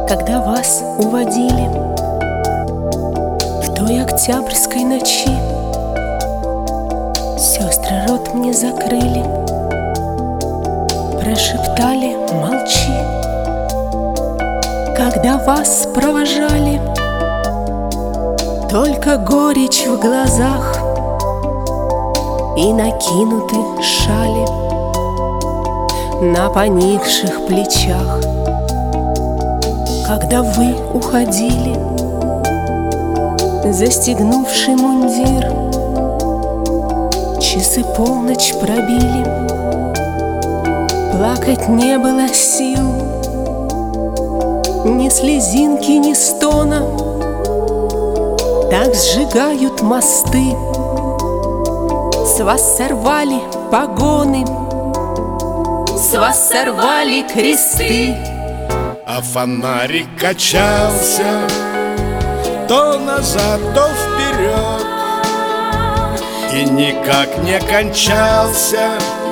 Когда вас уводили в той октябрьской ночи, сестры рот мне закрыли, прошептали: молчи. Когда вас провожали, только горечь в глазах и накинуты шали на поникших плечах. Когда вы уходили, застегнувший мундир, часы полночь пробили, плакать не было сил, ни слезинки, ни стона. Так сжигают мосты, с вас сорвали погоны, с вас сорвали кресты. А фонарик качался то назад, то вперед, и никак не кончался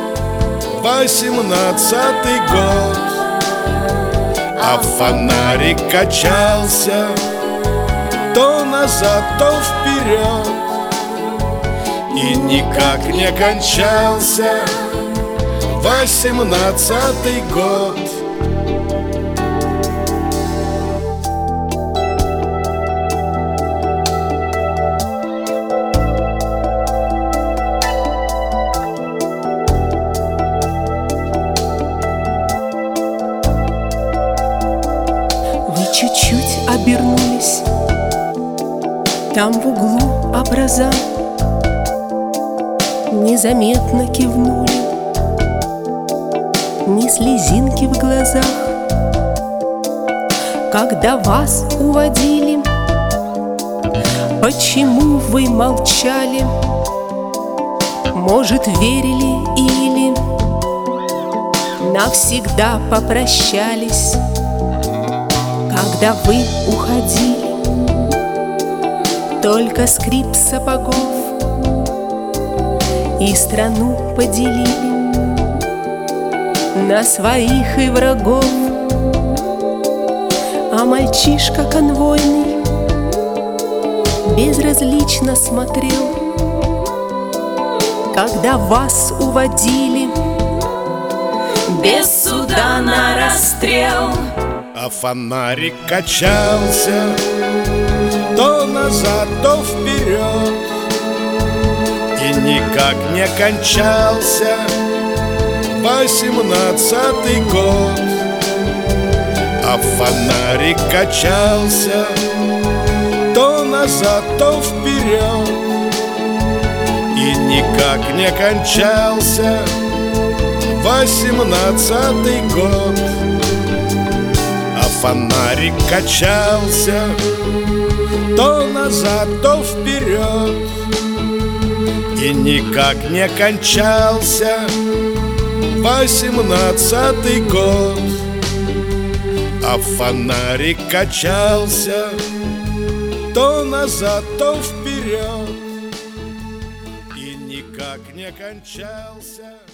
18-й год. А фонарик качался то назад, то вперед, и никак не кончался 18-й год. Вы чуть-чуть обернулись, там в углу образа незаметно кивнули, ни слезинки в глазах. Когда вас уводили, почему вы молчали? Может, верили или навсегда попрощались? Когда вы уходили, только скрип сапогов и страну поделили на своих и врагов. А мальчишка конвойный безразлично смотрел, когда вас уводили без суда на расстрел. А фонарик качался то назад, то вперед, и никак не кончался 18-й год. А фонарик качался то назад, то вперед, и никак не кончался 18-й год. А фонарик качался то назад, то вперед, и никак не кончался 18-й год. А фонарик качался то назад, то вперед, и никак не кончался